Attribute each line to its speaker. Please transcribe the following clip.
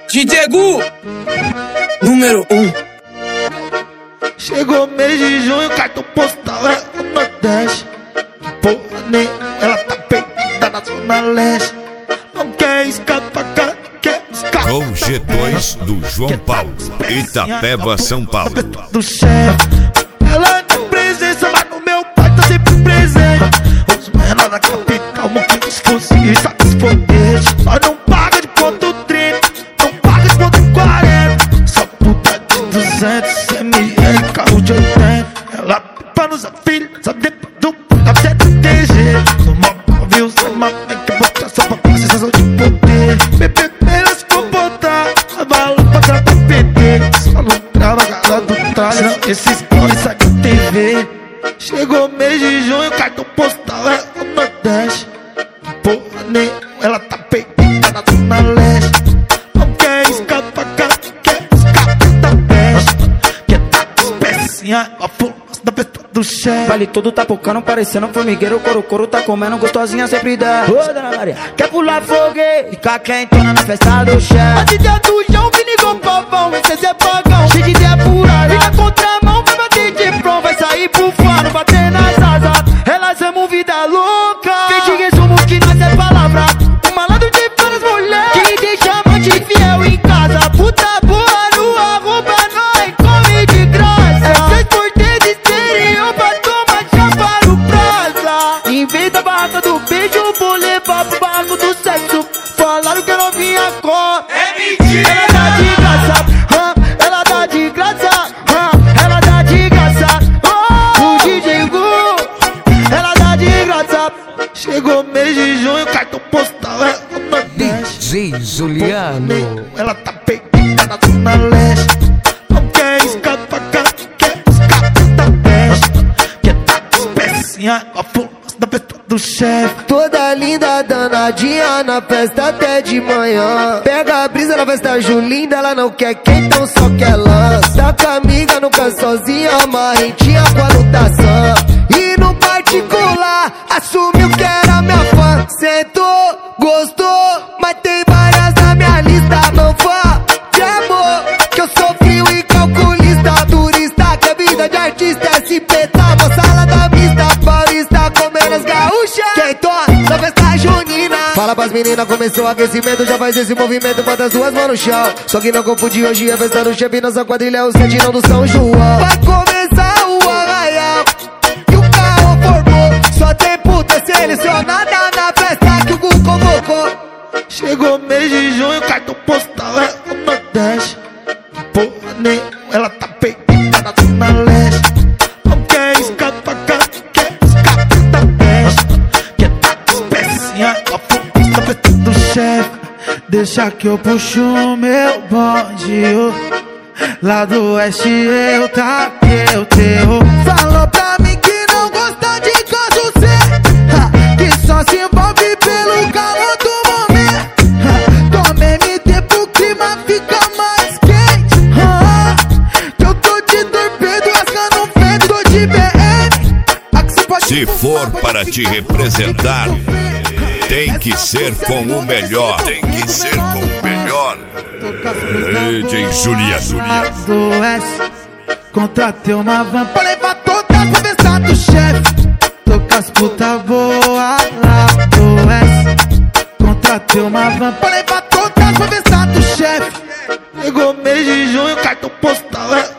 Speaker 1: DJ Gu, número 1.
Speaker 2: Chegou mês de junho, cartão postal é o Nordeste. Porra, nem ela tá peitada na Zona Leste. Não quer escapar, quer escapar.
Speaker 3: Com G2 do João Paulo, Itapeva, São Paulo.
Speaker 2: Do chefe, ela não é presença, mas no meu pai tá sempre presente. Os menores da capital, moquinhos fuzis, sacos foguetes. Nós não paga de ponto 30, não paga de ponto 40. Só puta de 200 ml, carro de 80. Ela pipa nos afilhos, sabe depois do puta até do TG. No mapa, viu, sem mapa, que botar só pra ter sensação de poder. Bebê, ela se comportar, a bala pra trás do PT. Só não trava a cara do trás, não, esses corres sai da TV. Chegou mês de junho, cartão postal é o Nordeste. Porra, nem ela tá peitada na Zona Leste. Não quer escapar, quer escapar da peste. Quer tá com os pecinhas, a fumaça da festa do chefe.
Speaker 4: Vale todo tá pocando, parecendo um formigueiro. Coro tá comendo, gostosinha sempre dá. Ô, dona Maria, quer pular foguete? Ficar quentona na festa do chefe. A DJ do João, vini com pavão, esse é pagão. Cheio de ideia pura, fica contramão, vai bater de front. Vai sair bufando, bater nas asas. Elas amam vida louca. Vem te resumo que nós é palavra. Um malandro de várias mulheres que deixa amante fiel em casa. Puta boa no arroba, nós come de graça. É 6x3 de exterior pra tomar chapa no praça. Em vez da barraca do beijo, vou levar pro barraco do sexo. Falaram que eu não vinha com.
Speaker 1: É mentira!
Speaker 4: Ela dá de graça, ela dá de graça, ela dá de graça. O DJ Gu, ela dá de graça.
Speaker 2: Chegou mês de junho, cartão postal é o Nordeste.
Speaker 1: DJ Juliano.
Speaker 2: Ela tá peitada na Zona Leste. Não quer escapar, quer escapar da peste. Quer tá com os pecinhas, a fumaça da festa do chefe.
Speaker 5: Toda linda, danadinha na festa até de manhã. Pega a brisa na festa Julinda, ela não quer quem, então só quer lance. Tá com a amiga, nunca sozinha, marrentinha com a lutação. E no particular, assumiu que era minha fã. Sentou, gostou, mas tem várias na minha lista. Não fã de amor, que eu sou frio e calculista. Turista, que é vida de artista. SP tá, moçada da mista. Paulista, comendo as gaúchas. Quem toca na festa junina. Fala pras meninas, começou o aquecimento. Já faz esse movimento, bota as duas mãos no chão. Só que não confunde, hoje é festa do chefe. Nossa quadrilha é o sentinão do São João. Vai começar o arraial que o carro formou. Só tem puta selecionada na festa que o Gu convocou.
Speaker 2: Chegou mês de junho, cartão postal é o Nordeste. Porra, nem ela tá peitada na Zona Leste. Não quer escapar, quer escapar da peste. Quer tá com os pecinhas, a fumaça da festa do chefe. Deixa que eu puxo o meu bonde, lá do oeste eu taquei o teu.
Speaker 5: Falou pra mim que não gosta de caso C, que só se envolve pelo calor do momento. Toma MT pro clima fica mais quente. Que eu tô de torpedo, rasgando um vento, tô de BM.
Speaker 3: Se for para te representar, tem que ser com o melhor. Tem que ser com o melhor. DJ Juliano.
Speaker 2: Do S, contratei uma van pra levar todas pra festa do chefe. Tô com as puta boa lá do S. Contratei uma van pra levar todas pra festa do chefe. Chegou mês de junho, cartão postal é